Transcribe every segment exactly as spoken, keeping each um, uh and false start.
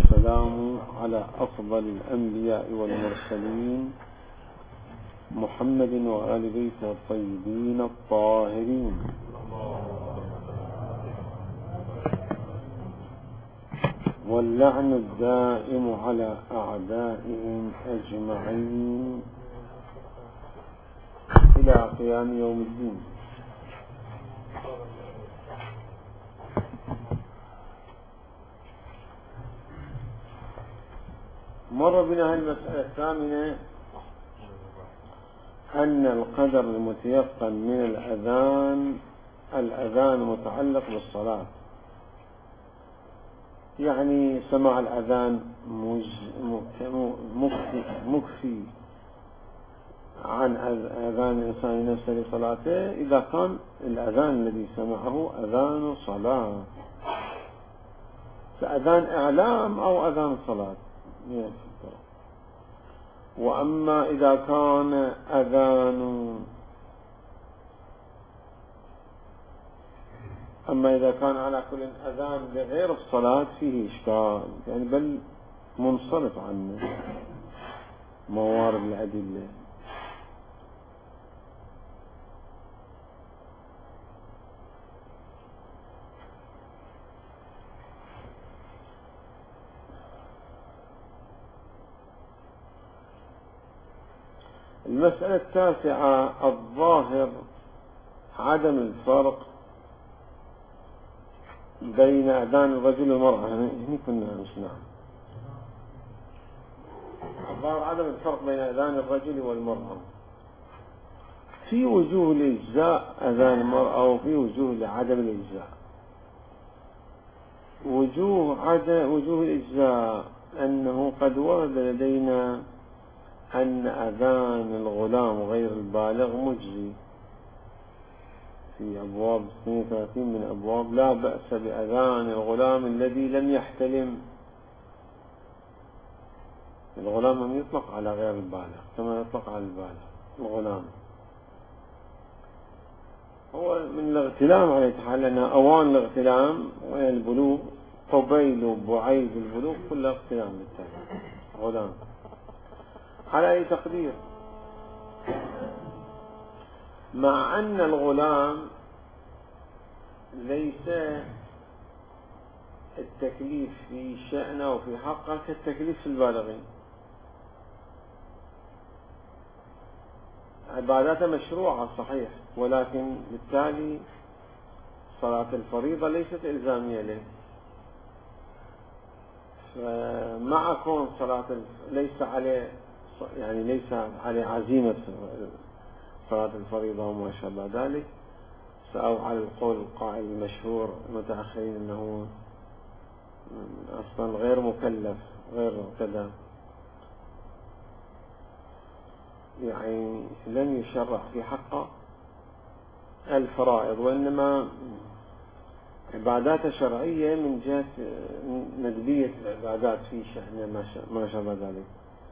والسلام على أفضل الأنبياء والمرسلين محمد وآل بيته الطيبين الطاهرين، واللعن الدائم على أعدائهم أجمعين إلى قيام يوم الدين. مر بنا المسألة الثامنة أن القدر المتيقن من الأذان الأذان متعلق بالصلاة، يعني سماع الأذان مكفي, مكفي عن أذان الإنسان نفسه لصلاته إذا كان الأذان الذي سمعه أذان صلاة، فأذان إعلام أو أذان صلاة. وأما إذا كان أذان أما إذا كان على كل أذان لغير الصلاة فيه إشكال، يعني بل منصرف عنه موارد الأدلة. المسألة التاسعة الظاهر عدم الفرق بين أذان الرجل والمرأة. هنا كنا مش نعم الظاهر عدم الفرق بين أذان الرجل والمرأة في وجوه الإجزاء أذان المرأة وفي وجوه لعدم الإجزاء. وجوه عدم وجوه الإجزاء أنه قد ورد لدينا أن أذان الغلام غير البالغ مجزي في أبواب اثنين وثلاثين من أبواب لا بأس بأذان الغلام الذي لم يحتلم. الغلام لم يطلق على غير البالغ كما يطلق على البالغ. الغلام هو من الاغتلام على حال أنها أوان الاغتلام والبلوغ قبيل وبعيد البلوغ كلها اغتلام بالتالي غلام على أي تقدير، مع أن الغلام ليس التكليف في شأنه وفي حقه كالتكليف في البالغين. عباداته مشروعة صحيح، ولكن بالتالي صلاة الفريضة ليست إلزامية له. فمع كون صلاة ليس عليه يعني ليس عليه عزيمة صلاة الفريضة وما شابه ذلك، أو على القول القائل المشهور المتأخرين أنه أصلا غير مكلف غير كذا، يعني لم يشرع في حقه الفرائض، وإنما عبادات شرعية من جهة ندبية العبادات في شأن ما شابه ذلك.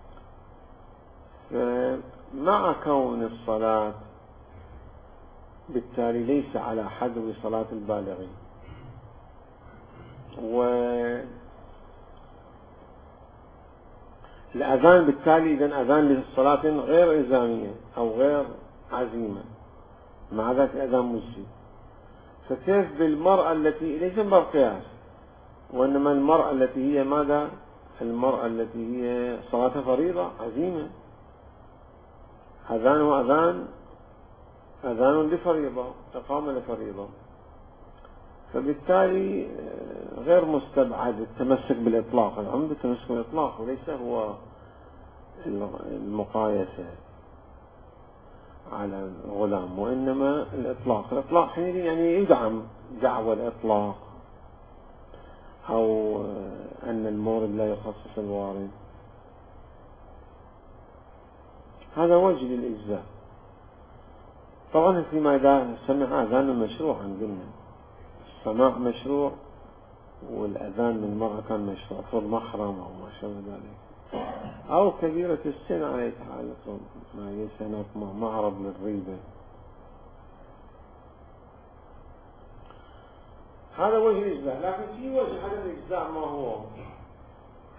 مع كون الصلاة بالتالي ليس على حد صلاة البالغين، والأذان بالتالي إذن أذان للصلاة غير إلزامية أو غير عزيمة، مع ذلك أذان مجزي. فكيف بالمرأة التي ليس بالقياس، وإنما المرأة التي هي ماذا؟ المرأة التي هي صلاة فريضة عزيمة، أذان وأذان أذان لفريضة إقامة لفريضة، فبالتالي غير مستبعد التمسك بالإطلاق. العمد التمسك بالإطلاق وليس هو المقايسة على الغلام، وإنما الإطلاق. الإطلاق حين يعني يدعم دعوة الإطلاق أو أن المورد لا يخصص الوارد. هذا وجه للإجزاء. طبعا فيما إذا سمع أذان مشروعا قلنا السماع مشروع، والأذان من المرأة كان مشروع فرض محرم أو ما شابه ذلك، أو كبيرة السن على حال ما ليس هناك معرض للريبة. هذا وجه الإجزاء. لكن في وجه عدم الإجزاء ما هو؟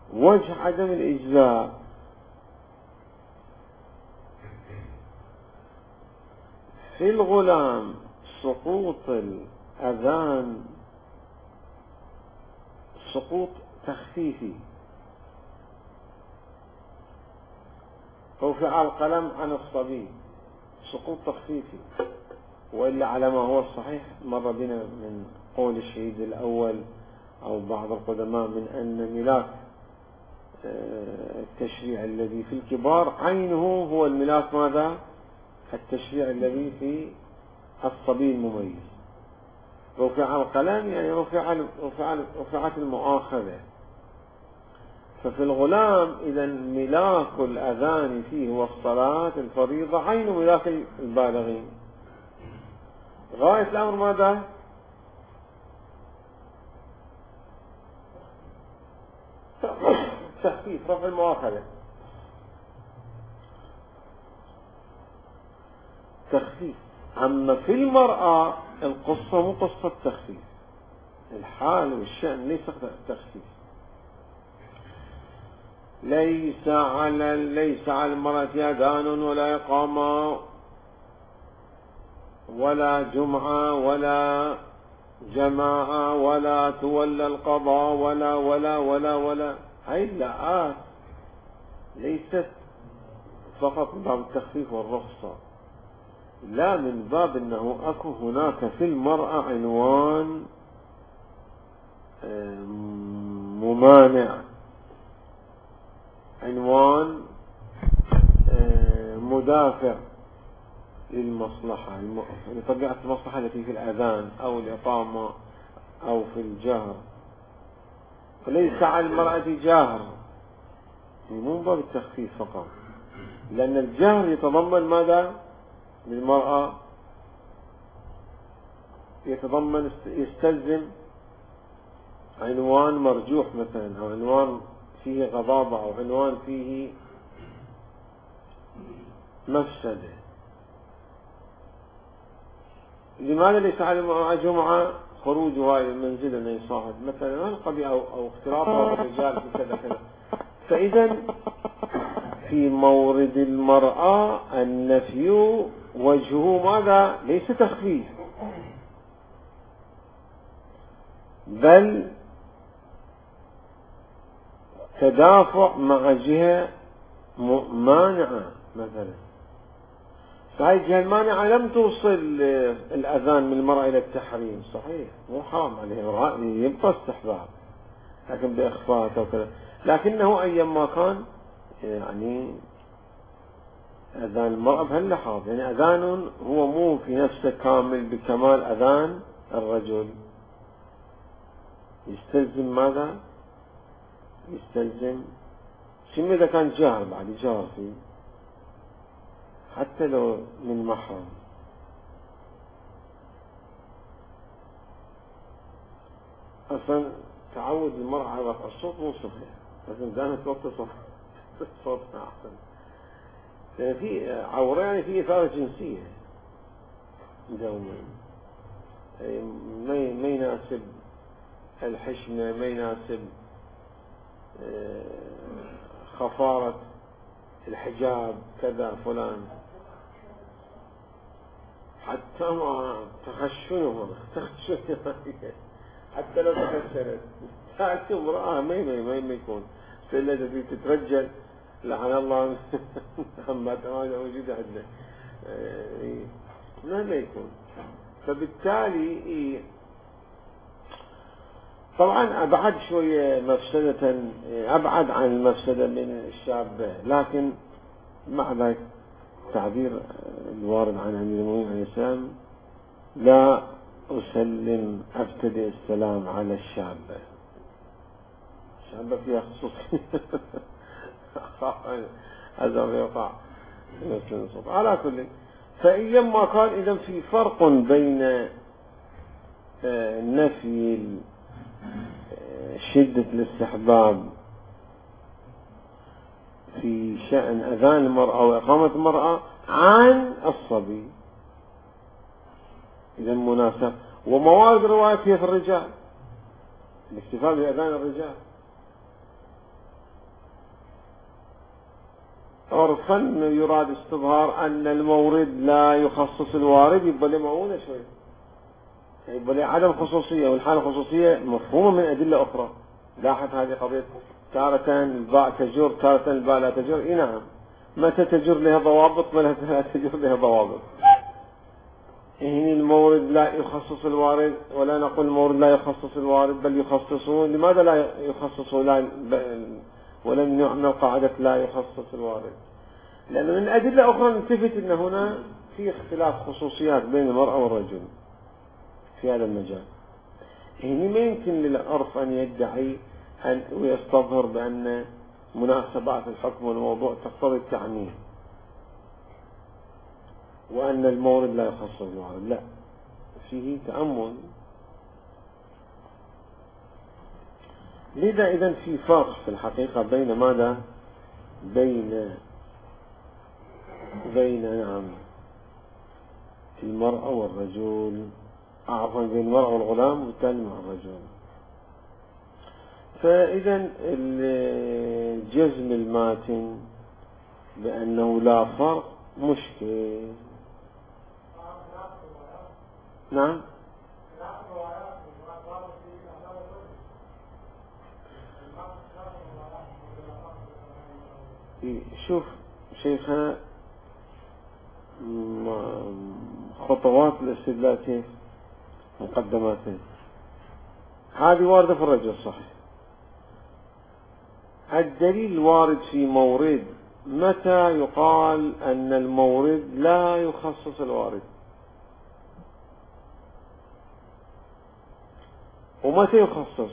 وجه عدم الإجزاء في الغلام سقوط الأذان سقوط تخفيفي، رفع القلم عن الصبي سقوط تخفيفي، وإلا على ما هو الصحيح مر بنا من قول الشهيد الأول أو بعض القدماء من أن ملاك التشريع الذي في الكبار عينه هو الملاك ماذا؟ التشريع الذي في الصبي المميز. رفع القلم يعني رفع رفع رفعت المؤاخذة. ففي الغلام إذا ملاك الأذان فيه والصلاة الفريضة عين ملاك البالغين. غاية الأمر ماذا؟ تخفيف، رفع المؤاخذة، تخفيف. أما في المرأة القصة مو قصة تخفيف، الحال والشأن ليس تخفيف. ليس على ليس على المرأة أذان ولا إقامة ولا جمعة ولا جماعة ولا تولى القضاء ولا ولا ولا ولا. هاي اللاءات ليست فقط من باب التخفيف والرخصة، لا من باب أنه أكو هناك في المرأة عنوان ممانع، عنوان مدافع للمصلحة، لطبيعة المصلحة التي في الأذان أو الإقامة أو في الجهر. فليس على المرأة جاهر، مو باب التخفيف فقط، لأن الجهر يتضمن ماذا للمرأة؟ يتضمن يستلزم عنوان مرجوح مثلا، أو عنوان فيه غضاضة، أو عنوان فيه مفسدة. لماذا ليس على المرأة جمعة؟ خروجها إلى المنزل أن يصاحب مثلا القضية، أو, أو اختلاطها بالرجال في كذا كذا. فإذا في مورد المرأة النفي وجهه ماذا؟ ليس تخفيف، بل تدافع مع جهة مانعة مثلا. فهذه الجهة المانعة لم توصل الأذان من المرأة إلى التحريم، صحيح مو حرام عليه، يبقى استحباب لكن بإخفاء وكذا، لكنه أيما كان يعني أذان المرأة بهاللحاظ، يعني أذان هو مو في نفسه كامل بكمال أذان الرجل، يستلزم ماذا؟ يستلزم شنو إذا كان جاهر، بعد جاهر فيه حتى لو من محرم. أصلا تعود المرأة على رفع الصوت مو صحيح، لازم دائما توطي صوتها أحسن، يعني في عورة، يعني في إثارة جنسية دوما، ما يناسب الحشمة، ما يناسب خفارة الحجاب كذا فلان، حتى ما تخشنه تخشنه حتى لو تخشنت تأتي امرأة ما ما ما يكون إلا إذا تترجل لعن الله ما تواجه موجودة عندنا ما ما يكون. فبالتالي طبعا أبعد شوية مفسدة، أبعد عن المفسدة من الشاب، لكن مع ذلك تعبير الوارد عن أمير المؤمنين عليه السلام: لا أسلم أبتدئ السلام على الشابة. الشابة فيها خصوصية هذا يقع على كل. فإيما قال إذا في فرق بين نفي شدة الاستحباب في شأن أذان المرأة وإقامة المرأة عن الصبي، إذا مناسب. وموارد رواية فيها في الرجال، الاكتفاء بأذان الرجال، عرفا يراد استظهار أن المورد لا يخصص الوارد، يبقى لي معونة شوي، يبقى لي عدم خصوصية، والحالة الخصوصية مفهومة من أدلة أخرى. لاحظ هذه قضية تارة الباء تجر تارة الباء لا تجر. إيه نعم، متى تجر لها ضوابط ومتى لا تجر لها ضوابط. هنا المورد لا يخصص الوارد، ولا نقول المورد لا يخصص الوارد بل يخصصون. لماذا لا يخصصون لا ولم نعمل قاعدة لا يخصص الوارد؟ لأن من أدلة أخرى نلتفت أن هنا في اختلاف خصوصيات بين المرأة والرجل في هذا المجال. هنا ما يمكن للعرف أن يدعي أن ويستظهر بأن مناسبات الحكم والموضوع تقتضي التعميم وأن المورد لا يخصص الوارد، لا، فيه تأمل. لذا إذن في فرق في الحقيقة بين ماذا؟ بين بين نعم المرأة والرجل، عفوا بين المرأة والغلام وبالتالي مع الرجل. فإذا الجزم الماتن بأنه لا فرق مشكل. نعم، شوف شيخنا خطوات الاستدلال كيف مقدماته هذه واردة في الرجل صحيح. الدليل الوارد في مورد، متى يقال أن المورد لا يخصص الوارد، ومتى يخصص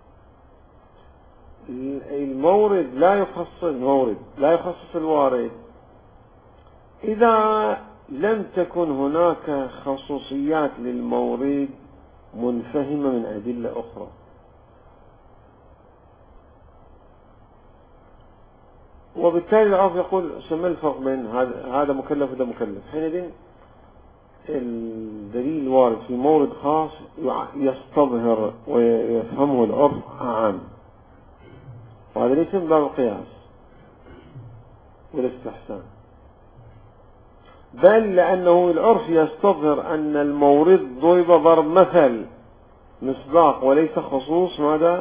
المورد؟ لا يخصص المورد لا يخصص الوارد إذا لم تكن هناك خصوصيات للمورد منفهمة من أدلة أخرى. وبالتالي العرف يقول سمى الفرق بين هذا مكلف وهذا مكلف. حينئذ الدليل الوارد في مورد خاص يستظهر ويفهمه العرف عام، وهذا ليس من باب القياس والاستحسان، بل لأنه العرف يستظهر أن المورد ضرب ضرب مثل مصداق وليس خصوص ماذا؟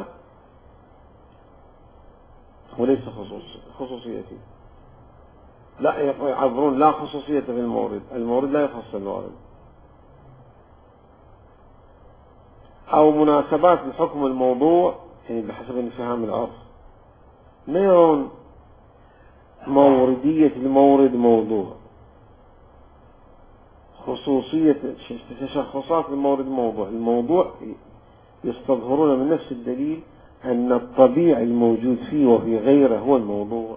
وليس خصوص خصوصية فيه. لا يعبرون لا خصوصية في المورد، المورد لا يخص الوارد. أو مناسبات الحكم الموضوع يعني بحسب انفهام العرف، ما يرون موردية المورد موضوع، خصوصية تشخصات المورد موضوع. الموضوع يستظهرون من نفس الدليل أن الطبيعي الموجود فيه وفي غيره هو الموضوع.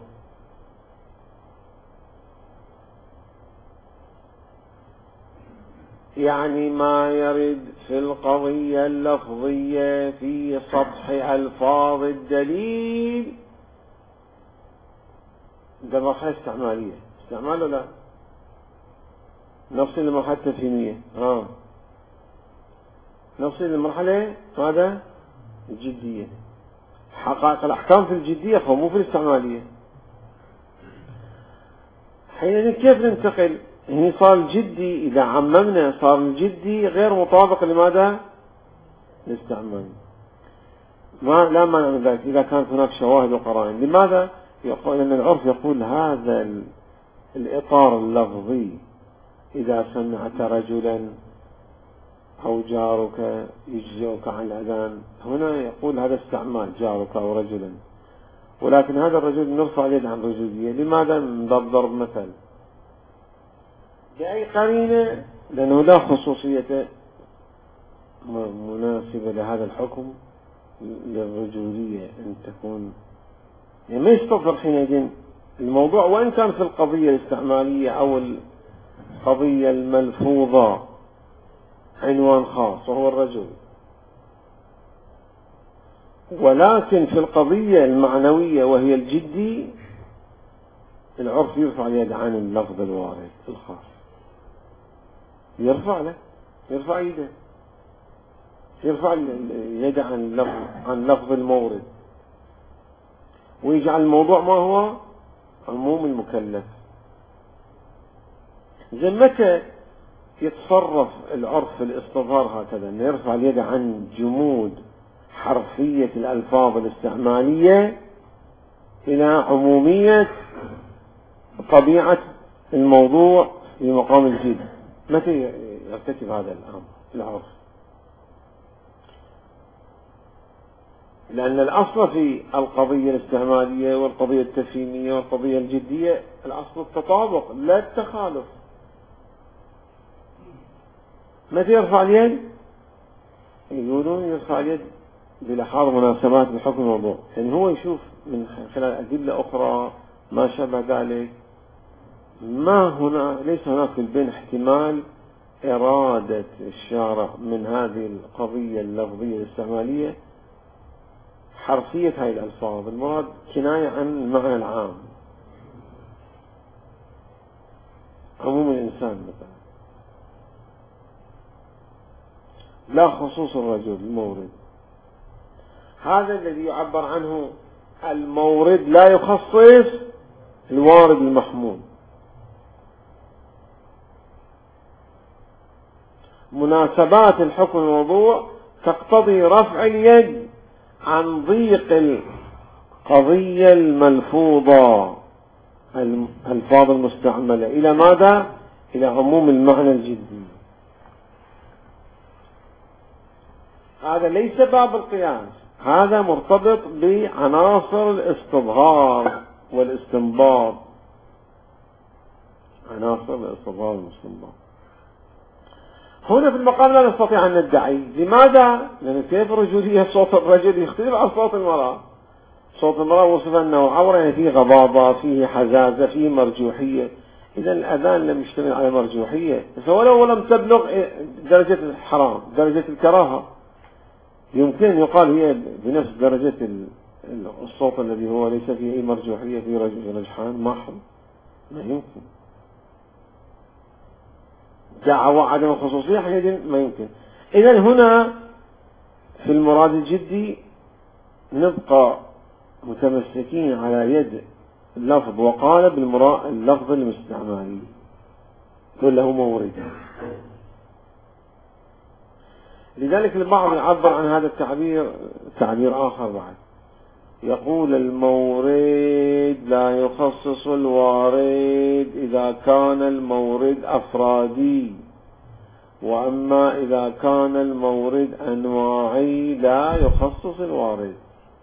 يعني ما يرد في القضية اللفظية في سطح ألفاظ الدليل ده مرحلة استعمالية، استعمال ولا نفس المرحلة التفهيمية؟ آه نفس المرحلة ماذا؟ الجدية. حقائق الأحكام في الجدية فمو في الاستعمالية. حين كيف ننتقل؟ هنا صار الجدي إذا عممنا صار الجدي غير مطابق لماذا؟ الاستعمال. ما لا مانع من ذلك إذا كانت هناك شواهد وقرائن. لماذا؟ يقول أن العرف يقول هذا الإطار اللفظي إذا سمعت رجلا أو جارك يجزئك عن الأذان، هنا يقول هذا استعمال جارك أو رجلا، ولكن هذا الرجل نرفع اليد عن رجولية. لماذا؟ من باب ضرب مثل بأي قرينة؟ لأنه لا خصوصية مناسبة لهذا الحكم للرجولية أن تكون، يعني ما يستظهر حينئذ الموضوع وإن كان في القضية الاستعمالية أو القضية الملفوظة عنوان خاص وهو الرجل، ولكن في القضية المعنوية وهي الجدي العرف يرفع اليد عن اللفظ الوارد الخاص، يرفع له يرفع يده يرفع اليد عن لفظ عن لفظ المورد، ويجعل الموضوع ما هو عموم المكلف. زي متى يتصرف العرف في الاستظهار هكذا، أن يرفع اليد عن جمود حرفية الألفاظ الاستعمالية إلى عمومية طبيعة الموضوع في مقام الجد. متى يرتكب هذا الأمر العرف؟ لأن الأصل في القضية الاستعمالية والقضية التفهيمية والقضية الجدية الأصل التطابق لا التخالف. متى يرفع اليد؟ يقولون يرفع اليد بلحاظ مناسبات بحكم الموضوع، يعني هو يشوف من خلال أدلة أخرى ما شابه ذلك. ما هنا ليس هناك في البين احتمال إرادة الشارع من هذه القضية اللفظية الاستعمالية حرفية هذه الألفاظ، المراد كناية عن المعنى العام، عموم الإنسان مثلا، لا خصوص الرجل المورد. هذا الذي يعبر عنه المورد لا يخصص الوارد المحمول. مناسبات الحكم الموضوع تقتضي رفع اليد عن ضيق القضية الملفوظة الألفاظ المستعملة إلى ماذا؟ إلى عموم المعنى الجدي. هذا ليس باب القياس، هذا مرتبط بعناصر الاستظهار والاستنباط، عناصر الاستظهار والاستنباط. هنا في المقام لا نستطيع أن ندعي. لماذا؟ لأن كيف رجولية صوت الرجل يختلف عن صوت المرأة. صوت المرأة وصف أنه عورة، يعني فيه غضاضة، فيه حزازة، فيه مرجوحية. إذا الأذان لم يشتمل على مرجوحية، فولو لم تبلغ درجة الحرام درجة الكراهة، يمكن يقال هي بنفس درجة الصوت الذي هو ليس فيه أي مرجوحية، فيه رجحان محض، ما يمكن. دعوى عدم الخصوصية حينئذ ما يمكن. إذن هنا في المراد الجدي نبقى متمسكين على يد اللفظ وقال بالمراد اللفظ المستعمالي كله مورد. لذلك البعض يعبر عن هذا التعبير تعبير آخر بعد، يقول المورد لا يخصص الوارد إذا كان المورد أفرادي، وأما إذا كان المورد أنواعي لا يخصص الوارد.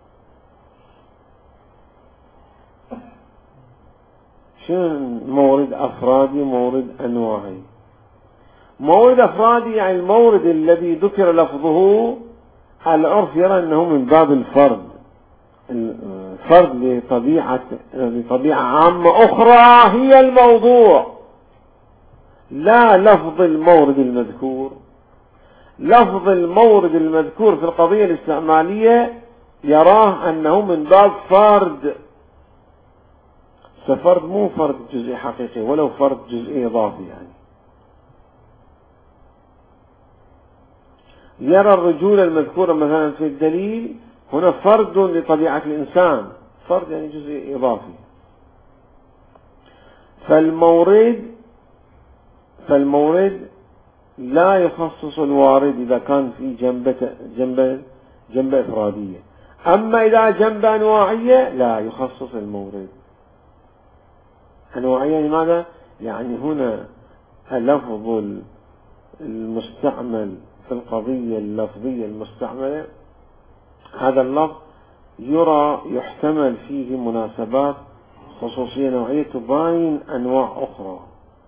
شنو مورد أفرادي مورد أنواعي؟ مورد أفرادي يعني المورد الذي ذكر لفظه العرف يرى أنه من باب الفرد، الفرد لطبيعة لطبيعة عامة أخرى هي الموضوع، لا لفظ المورد المذكور. لفظ المورد المذكور في القضية الاستعمالية يراه أنه من باب فرد، ففرد مو فرد جزئي حقيقي ولو فرد جزئي إضافي، يعني يرى الرجولة المذكورة مثلا في الدليل هنا فرد لطبيعة الإنسان، فرد يعني جزء إضافي. فالمورد فالمورد لا يخصص الوارد إذا كان في جنبة جنبة جنبة إفرادية، أما إذا جنبة أنواعية لا يخصص المورد. أنواعية لماذا؟ يعني هنا اللفظ المستعمل في القضية اللفظية المستعملة، هذا اللفظ يرى يحتمل فيه مناسبات خصوصية نوعية تباين أنواع أخرى،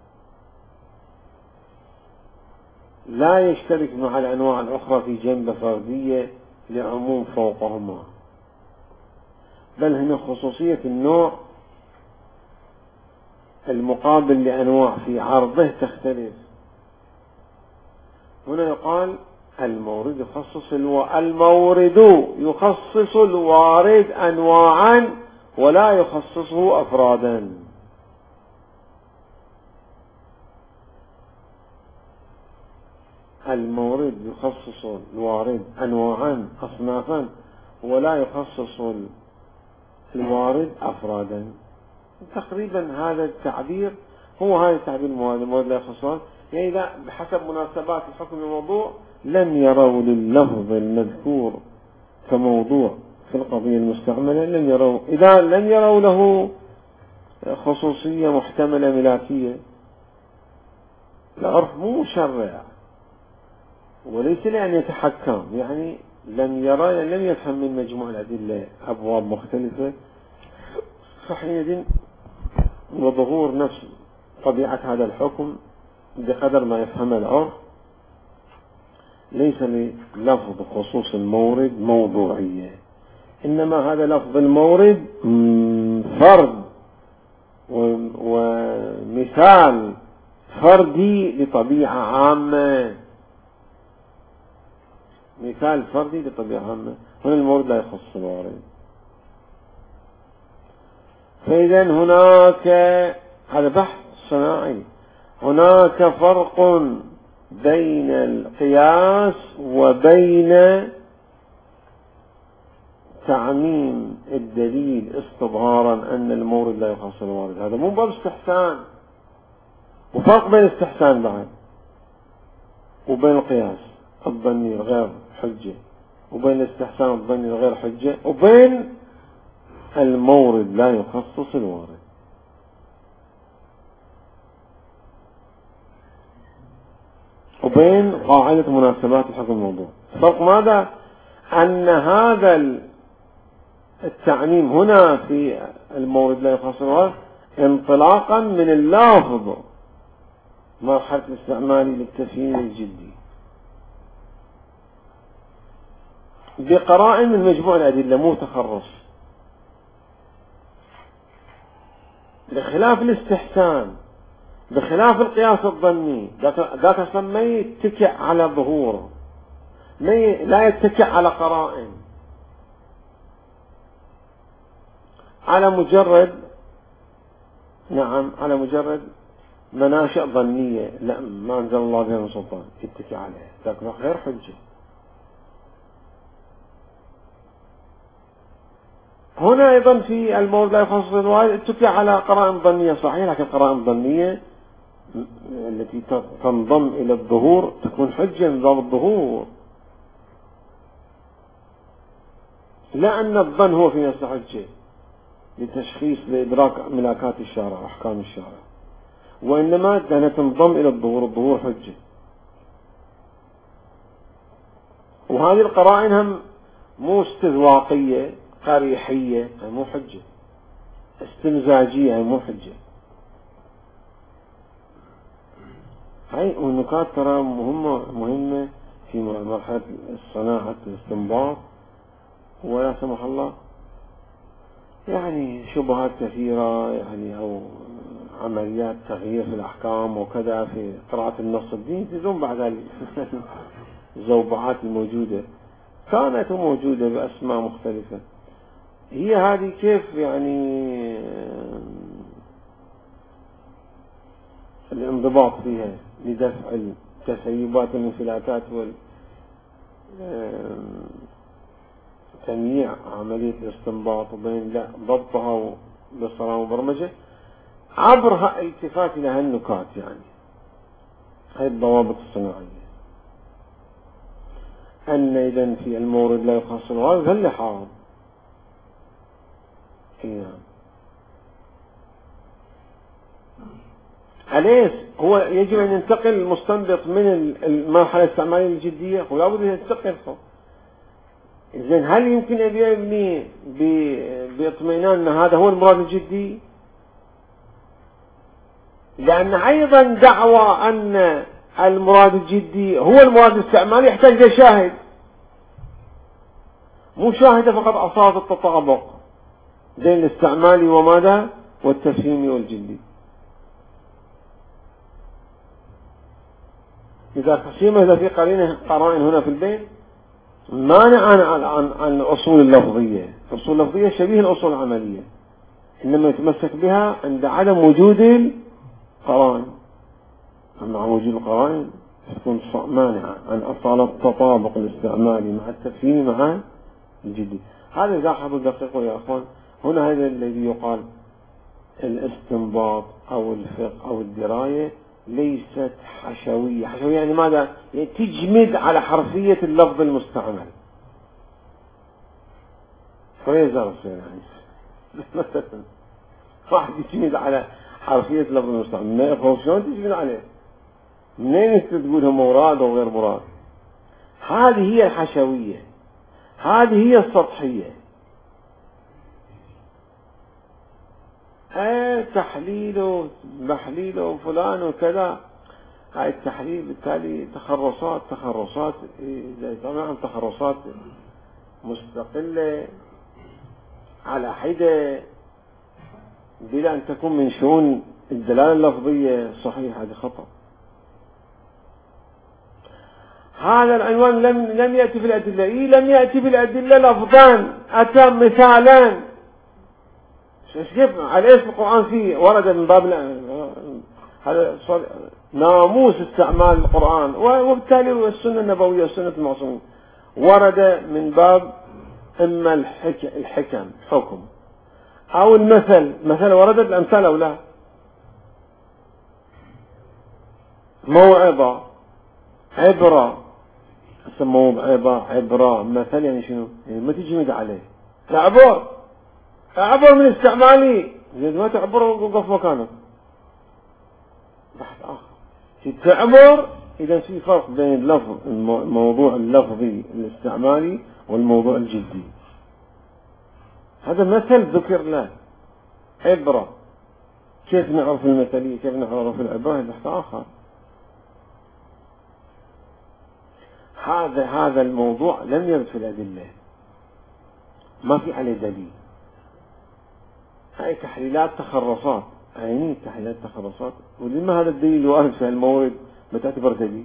لا يشترك مع الأنواع الأخرى في جنبة فردية لعموم فوقهما، بل هنا خصوصية النوع المقابل لأنواع في عرضه تختلف. هنا يقال المورد يخصص الو... المورد يخصص الوارد أنواعا ولا يخصصه أفرادا. المورد يخصص الوارد أنواعا أصنافا ولا يخصص الوارد أفرادا. تقريبا هذا التعبير هو هذا التعبير المواد المواد لا يخصها، يعني إذا بحسب مناسبات الحكم الموضوع لم يروا لللفظ المذكور كموضوع في القضية المستعملة، لم يروا إذا لم يروا له خصوصية محتملة ملاكية، العرف مو مشرع وليس لأن يتحكم، يعني لم يرى يعني لم يفهم من مجموع الأدلة أبواب مختلفة، فحينئذ وظهور نفس طبيعة هذا الحكم بقدر ما يفهم العرف ليس للفظ خصوص المورد موضوعية، إنما هذا لفظ المورد فرد ومثال فردي لطبيعة عامة، مثال فردي لطبيعة عامة. هنا المورد لا يخص الوارد. فإذا هناك هذا بحث صناعي، هناك فرق بين القياس وبين تعميم الدليل استظهارا أن المورد لا يخص الوارد. هذا مو باب استحسان، وفرق بين الاستحسان بعد وبين القياس الظني الغير حجة، وبين الاستحسان الظني الغير حجة، وبين المورد لا يخصص الوارد. وبين قاعدة مناسبات الحكم الموضوع. فرق ماذا؟ أن هذا التعميم هنا في المورد لا يخصص الوارد انطلاقا من اللافظ مرحلة الاستعمال للتفهيم الجدي بقرائن من مجموع الأدلة مو تخرص، بخلاف الاستحسان بخلاف القياس الظني ذاك اصلا ما يتكئ على ظهور، ما ي... لا يتكئ على قرائن، على مجرد نعم على مجرد مناشئ ظنية لا ما أنزل الله بها من سلطان يتكئ عليها، ذاك غير حجة. هنا أيضا في المورد لا يخصص الوارد اتكئ على قرائن ظنية صحيح، لكن قرائن ظنية التي تنضم إلى الظهور تكون حجة من باب الظهور، لا أن الظن هو في نفسه حجة لتشخيص لإدراك ملاكات الشارع وأحكام الشارع، وإنما أنها تنضم إلى الظهور، الظهور حجة. وهذه القرائن هم مو استذواقية قريحية مو حجة، استمزاجية مو حجة. هاي النكات ترى مهمة مهمة في مرحلة الصناعة الاستنباط، ولا سمح الله يعني شبهات كثيرة يعني أو عمليات تغيير في الأحكام وكذا في قراءة النص الديني تزوم بعد الزوبعات الموجودة كانت موجودة بأسماء مختلفة. هي هذه كيف يعني الانضباط فيها لدفع التسيبات والانفلاتات وتمييع عملية الاستنباط وبين لا ضبطها بالصلاة وبرمجة عبر التفات إلى هالنكات، يعني هاي الضوابط الصناعية أن إذن في المورد لا يخص الوارد فاللحاظ أليس هو يجب أن ينتقل المستنبط من المرحلة الاستعمالية الجدية ولا بد أن ينتقل. إذن هل يمكن أن يبني باطمئنان أن هذا هو المراد الجدي؟ لأن أيضا دعوى أن المراد الجدي هو المراد الاستعمالي يحتاج إلى شاهد، مو شاهد فقط أصاب التطابق بين الاستعمالي وماذا والتفهيمي والجدي. إذا قسيمة إذا في قرينة قرائن هنا في البين مانع عن, عن, عن, عن الأصول اللفظية، الأصول اللفظية شبيه الأصول العملية، إنما يتمسك بها عند عدم وجود القرائن. مع وجود القرائن تكون مانعة عن أصالة التطابق الاستعمالي مع التفهيم مع الجدي. هذا إذا حضر دقيقوا يا أخوان. هنا هذا الذي يقال الاستنباط أو الفقه أو الدراية ليست حشوية. حشوية يعني ماذا؟ يعني تجمد على حرفية اللفظ المستعمل. فريزر يعني مثلا واحد يجمد على حرفية اللفظ المستعمل، ما شلون تجمد عليه؟ منين انت تقولها مراد أو غير مراد؟ هذه هي الحشوية، هذه هي السطحية. ايه تحليله محليله فلان وكذا، هاي التحليل بالتالي تخرصات تخرصات طبعا تخرصات مستقلة على حدة بلا أن تكون من شؤون الدلالة اللفظية. صحيح هذا خطأ. هذا العنوان لم لم يأتي في الأدلة، إيه لم يأتي في الأدلة لفظان، أتى مثالان. كيف على اسم القرآن فيه ورد من باب هذا ناموس استعمال القرآن، وبالتالي السنة النبوية والسنة المعصومة ورد من باب إما الحكم حكم أو المثل. مثل وردت الأمثال أو لا؟ موعظة عبرة، سموه عبرة عبرة مثل يعني شنو؟ يعني ما تجمد عليه، تعبر اعبر من استعمالي، زين ما تعبر وقف مكانك. بحث آخر تعبر. إذا في فرق بين اللفظ الموضوع اللفظي الاستعمالي والموضوع الجدي. هذا مثل ذكر له عبرة، كيف نعرف المثلية كيف نعرف العبرة بحث آخر. هذا هذا الموضوع لم يرد في الأدلة، ما في عليه دليل. هاي تحليلات تخرصات، عيني تحليلات تخرصات. ولما هذا الدليل وارد في المورد ما تعتبر دليل؟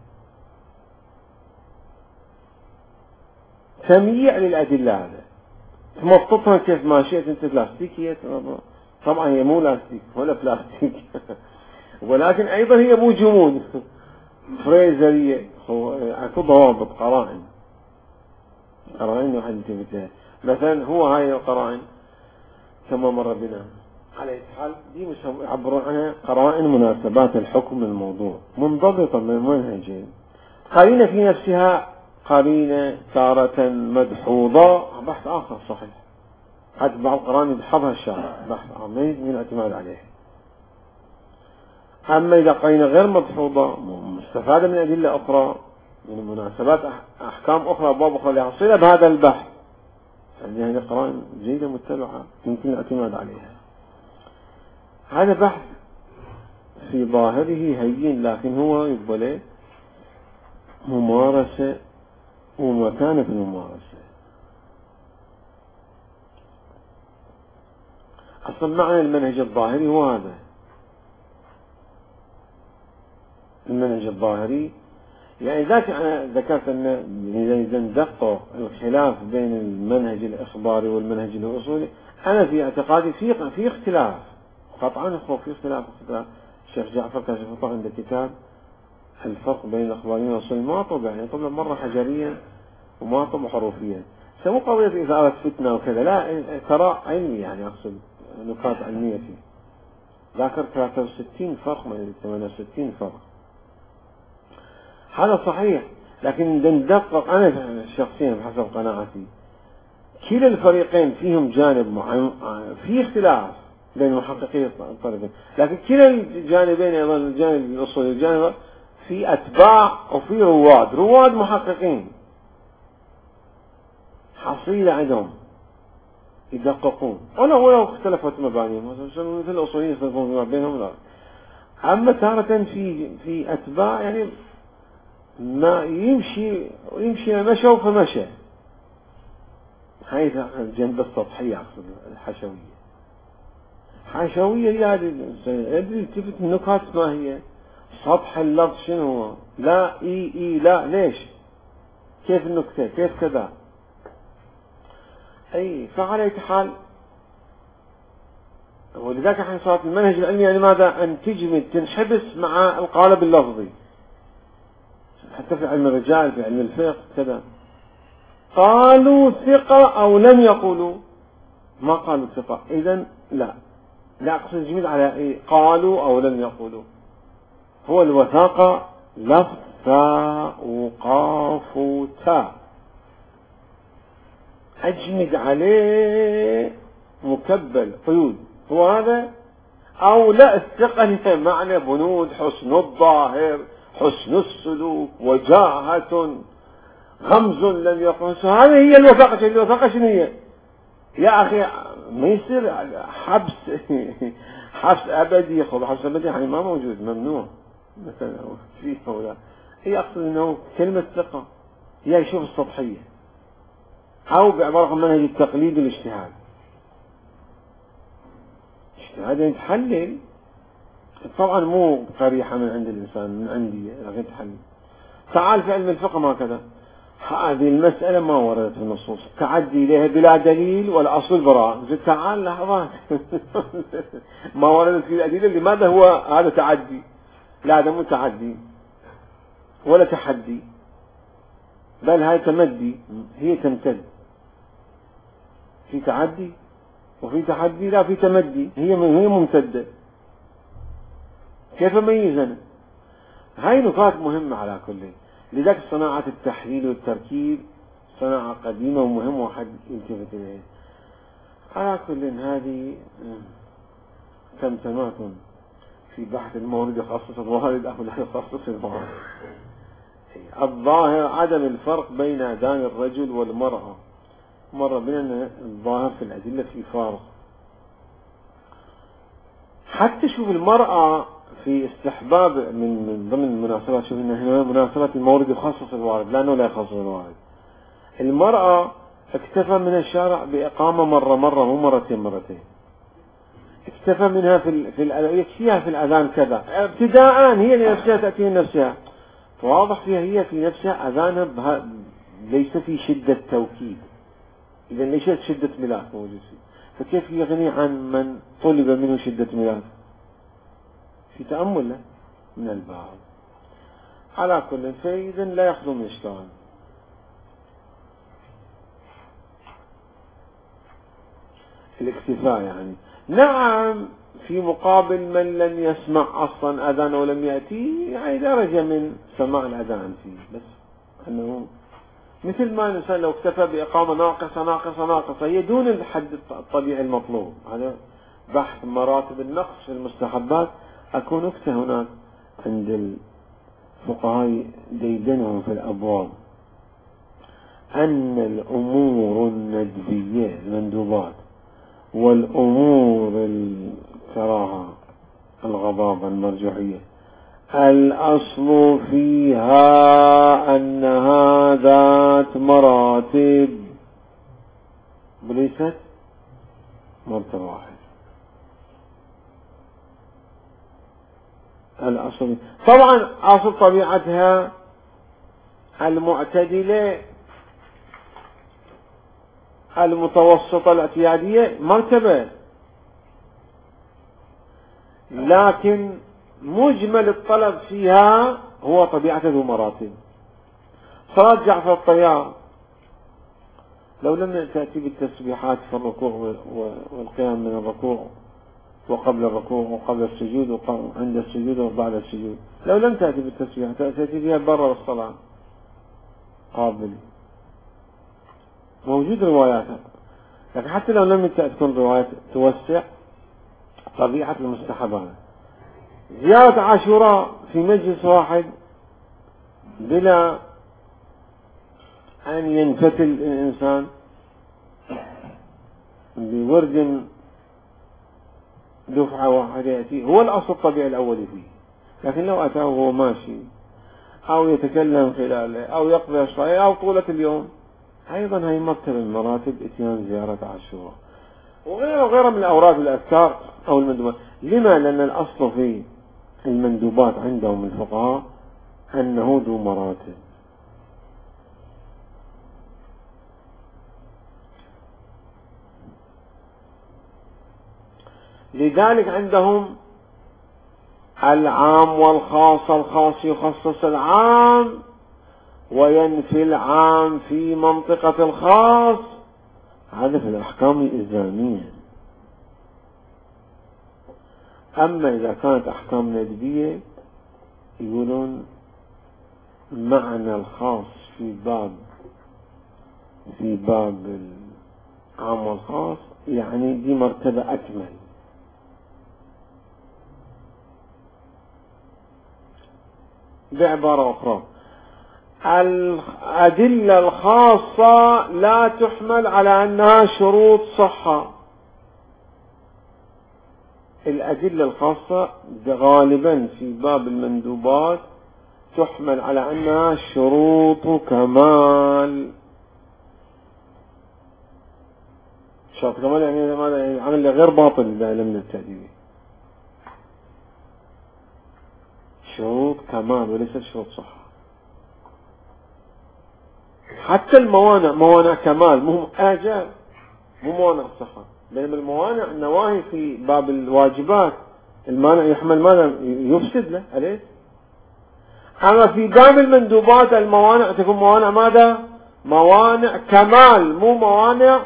تمييع للأدلة. هذا تمططها كيف ما شئت انت. بلاستيكية طبعا هي مو لاستيك ولا بلاستيك ولكن ايضا هي مو جمود فريزرية. اكو ضوابط قرائن قرائن واحد انتبه مثلا. هو هاي القرائن كما مر بنا على حال دي يعبرون عنها قرائن مناسبات الحكم للموضوع منضبطة من منهجين. قرينة في نفسها قرينة تارة مدحوظة، بحث آخر صحيح. حتى بعض القرائن يدحضها الشارع، بحث آخر من الاعتماد عليه. أما إذا قرينة غير مدحوظة مستفادة من أدلة أخرى من مناسبات أحكام أخرى أبواب أخرى لها صلة بهذا البحث، يعني هذه قرائن جيدة متبعة يمكن الاعتماد عليها. هذا بحث في ظاهره هين، لكن هو يقبل ممارسة ومكانة في الممارسة. أصلا معنى المنهج الظاهري هو هذا. المنهج الظاهري يعني ذاك أنا ذكرت أن إذا ندقق الخلاف بين المنهج الإخباري والمنهج الأصولي، أنا في اعتقادي في في اختلاف قطعا. في اختلاف اختلاف الشيخ جعفر كاشف الغطاء عنده كتاب الفرق بين الأخباريين والأصوليين، ما طبع يعني طبع مرة حجريا وما طبع حروفيا. سمو قضية إثارة فتنة وكذا، لا ترى علمي يعني أقصد نقاط علمية فيه. ذاكر ثلاثة وستين فرق من ثمانية وستين فرق. هذا صحيح، لكن ندقق أنا شخصيا بحسب قناعتي كلا الفريقين فيهم جانب معين في اختلاف بين محققي الطرفين، لكن كلا الجانبين أيضا الجانب الأصولي الجانب في أتباع وفي رواد رواد محققين حصيلة عندهم يدققون ولو ولو اختلفت مبانيهم مثل الأصوليين يختلفون بينهم. لا أما تارة في في أتباع يعني ما يمشي ويمشي مشوا فمشى. هاي الجنب السطحية أقصد الحشوية. حشوية هي هذه أدري تفت النكات ما هي سطح اللفظ شنو هو؟ لا إي إي لا ليش؟ كيف النكتة؟ كيف كذا؟ أي فعلى حال. ولذلك احنا صارت المنهج العلمي يعني ماذا؟ أن تجمد تنحبس مع القالب اللفظي. حتى في علم الرجال في علم الفقه كذا قالوا ثقة أو لم يقولوا، ما قالوا ثقة إذن لا لا أقصد يجمد على إيه؟ قالوا أو لم يقولوا. هو الوثاقة لفظ ثاء وقاف وتاء، أجمد عليه مكبل قيود، هو هذا. أو لا، الثقة لها معنى بنود، حسن الظاهر، حسن السلوك، وجاهة، غمز لم يقص. هذه هي الوثاقة. الوثاقة شنو هي يا أخي؟ ما يصير حبس حبس أبدي. خذ حبس أبدي يعني ما موجود، ممنوع مثلا فيه ولا. هي أقصد أنه كلمة ثقة هي يشوف السطحية، أو بعبارة عن منهج التقليد والاجتهاد. اجتهاد يتحلل طبعا، مو قريحة من عند الإنسان، من عندي لكن تحلل. تعال في علم الفقه ما كذا، هذه المسألة ما وردت في النصوص، تعدي إليها بلا دليل والأصل البراءة. تعال لحظات ما وردت في الأدلة، لماذا هو هذا تعدي؟ لا، هذا مو تعدي ولا تحدي، بل هاي تمدي، هي تمتد. في تعدي وفي تحدي، لا في تمدي، هي هي ممتدة. كيف ميزنا؟ هاي نقاط مهمة على كل. لذلك صناعة التحليل والتركيب صناعة قديمة ومهمة وحد يلتفت إليه. على كل هذه تمتمات في بحث المورد يخصص الوارد أو لا يخصص المورد. الظاهر عدم الفرق بين أذان الرجل والمرأة. مرة بنا الظاهر في الأدلة في فارق. حتى شوف المرأة في استحباب من من ضمن المناسبات، شوف إنها مناسبة المورد يخصص الوارد لأنه لا يخصص الوارد. المرأة اكتفى من الشارع بإقامة مرة مرة مو مرتين مرتين. اكتفى منها في في يكفيها في الأذان كذا ابتداء، هي لنفسها تأتي نفسها، فواضح فيها هي في نفسها أذانها بها ليس في شدة توكيد. إذا ليست شدة ملاك موجود فيه، فكيف يغني عن من طلب منه شدة ملاك؟ في تأمل له من البعض. على كل فإذا لا يخلو من إشكال. الاكتفاء يعني نعم، في مقابل من لم يسمع أصلا أذان ولم يأتي، يعني درجة من سماع الأذان فيه، بس أنه مثل ما الإنسان لو اكتفى بإقامة ناقصة ناقصة ناقصة هي دون الحد الطبيعي المطلوب. هذا بحث مراتب النقص في المستحبات. أكون نكتة هناك عند الفقهاء ديدنهم في الأبواب أن الأمور الندبية المندوبات والأمور الكراهة الغضاضة المرجوحية الأصل فيها أنها ذات مراتب وليست مرتبة واحدة. الأصل طبعا أصل طبيعتها المعتدلة المتوسطة الاعتيادية مرتبة، لكن مجمل الطلب فيها هو طبيعته ذو مراتب. صلاة جعفر الطيار لو لم تأتي بالتسبيحات في الركوع والقيام من الركوع وقبل الركوع وقبل السجود وعند السجود وبعد السجود، لو لم تأتي بالتسبيحات تأتي بها برا الصلاة قابل. موجود رواياتها، لكن حتى لو لم تكن روايات توسع طبيعة المستحبات. زيارة عاشوراء في مجلس واحد بلا أن ينفتل الإنسان بورد دفعة واحدة يأتي، هو الأصل الطبيعي الأولي فيه. لكن لو أتاه وهو ماشي أو يتكلم خلاله أو يقضي شوية أو طولة اليوم، أيضا هي مرتبة من مراتب إتيان زيارة عاشوراء وغيره وغيره من الأوراد والأذكار أو المندوبات. لما؟ لأن الأصل في المندوبات عندهم الفقهاء أنه ذو مراتب. لذلك عندهم العام والخاص، الخاص يخصص العام وينفي العام في منطقة الخاص. هذا في الأحكام الإلزامية. أما إذا كانت أحكام ندبية يقولون المعنى الخاص في باب في باب العام والخاص، يعني دي مرتبة أكمل. بعبارة أخرى، الأدلة الخاصة لا تحمل على أنها شروط صحة. الأدلة الخاصة غالبا في باب المندوبات تحمل على أنها شروط كمال. شرط كمال يعني ماذا؟ يعني العمل غير باطل إذا لم التأديب، شروط كمال وليست شروط صحة. حتى الموانع موانع كمال، مو آجال، مو موانع صحة. بينما الموانع النواهي في باب الواجبات المانع يحمل ماذا؟ يفسد له عليه. أما في باب المندوبات الموانع تكون موانع ماذا؟ موانع كمال، مو موانع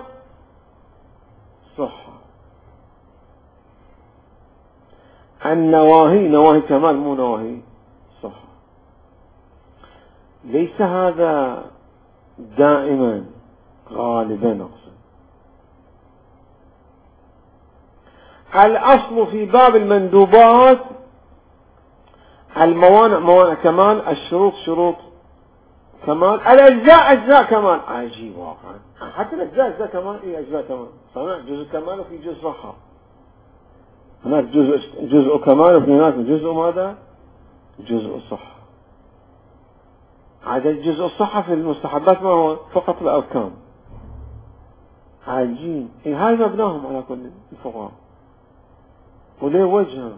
صحة. النواهي نواهي كمال، مو نواهي صحة. ليس هذا دائما، غالبا أقصد. الأصل في باب المندوبات الموانع موانع كمال، الشروط شروط كمال، الأجزاء أجزاء كمال. عجيب واقعا، حتى الأجزاء أجزاء كمال. إيه أجزاء كمال؟ صنع جزء كمال وفي جزء صحة. هناك جزء جزء كمال وفي هناك جزء ماذا؟ جزء صحة. عدد جزء الصحة في المستحبات ما هو؟ فقط الأركان. عجيب. إيه هاي مبناهم على كل الفقهاء وليه وجهه،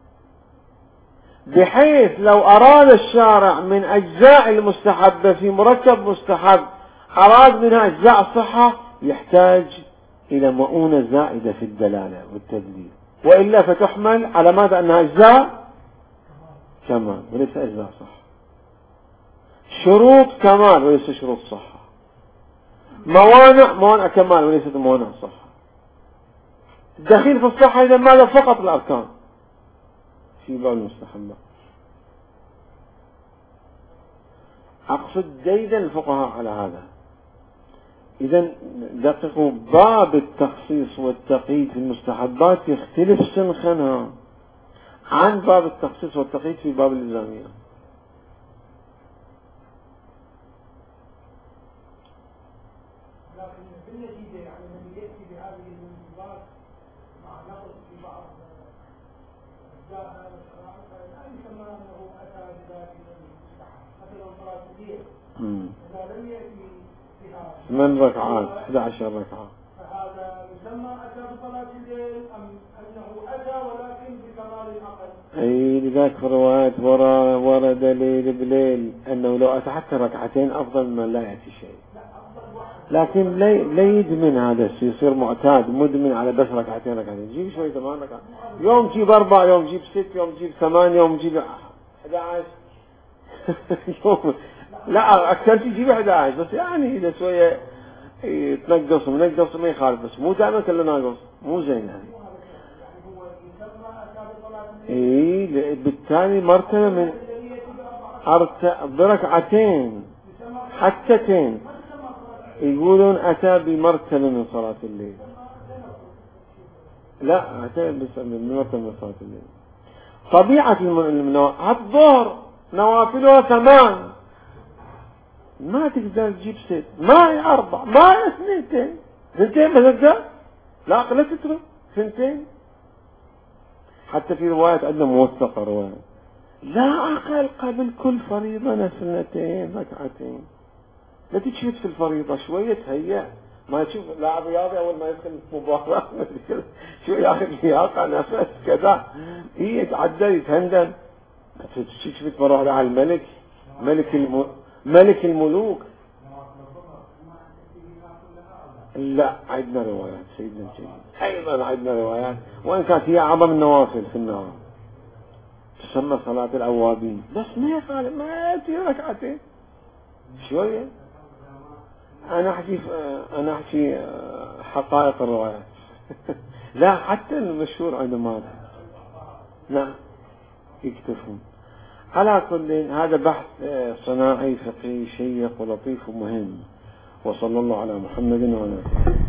بحيث لو أراد الشارع من أجزاء المستحبة في مركب مستحب أراد منها أجزاء الصحة يحتاج إلى مؤونة زائدة في الدلالة والتدليل، وإلا فتحمل على ماذا؟ أنها أجزاء كمال وليس أجزاء صحة. شروط كمال وليس شروط صحة. موانع موانع كمال وليست موانع صحة. الدخيل في الصحة إذا ماذا؟ فقط الأركان في باب المستحبات. أقصد ديدا الفقهاء على هذا. إذن دققوا، باب التخصيص والتقييد في المستحبات يختلف سنخنها عن باب التخصيص والتقييد في باب الإلزامية. لكن بالنتيجة يعني الذي يأتي بهذه المناسبات مع نقص في بعض أجزاء هذا الشرائع لا يسمى أنه أتى بذات المستحب. مثلا صلاة الليل إذا لم يأتي بها ثمان ركعات إحدى عشر ركعة فهذا يسمى أتى بصلاة الليل أم أنه أتى ولكن بكمال أقل؟ أي لذلك في روايات ورا ورد ليل بليل أنه لو أتى حتى ركعتين أفضل من لا يأتي شيء. لكن لا يدمن هذا الشيء، يصير معتاد مدمن على بس ركعتين ركعتين. جيب شوي ثمان ركعات، يوم جيب أربع، يوم جيب ست، يوم جيب ثمان، يوم جيب أحد عشر. يوم لا أكثر تجيب أحد عشر، بس يعني إذا شوية تنقص منقص ما يخالف، بس مو دائما كله ناقص، مو زين هذه. إيه بالتالي مرتبة من أرت بركعتين حتى تين يقولون أتى بمرتبة من صلاة الليل. لا أتى بمرتبة من صلاة الليل. طبيعة الظهر نوافلها ثمان، ما تقدر تجيب ست، ما أربع، ما اثنتين، ثنتين ما تقدر، لا أقل تترك ثنتين. حتى في روايات عندنا موثقة رواية لا أقل قبل كل فريضة نفلتين ركعتين. لا تشفت في الفريضة شوية تهيأ، ما تشوف لاعب رياضي أول ما يدخل مباراة شو ياخذ لياقة نفس كذا، هي يتعدى يتهندن. تشفت مرة على الملك، ملك الم... ملك الملوك. لا عندنا روايات سيدنا الجليل، أيضا عندنا روايات، وإن كانت هي أعظم النوافل في النهار تسمى صلاة الأوابين، بس ما يخالف ما يأتي ركعتين شوية. أنا أحكي أنا أحكي حقائق الروايات. لا حتى المشهور عند مالك نعم يكتفون. على كل هذا بحث صناعي فقهي شيق ولطيف ومهم. وصلى الله على محمد وعلى آله.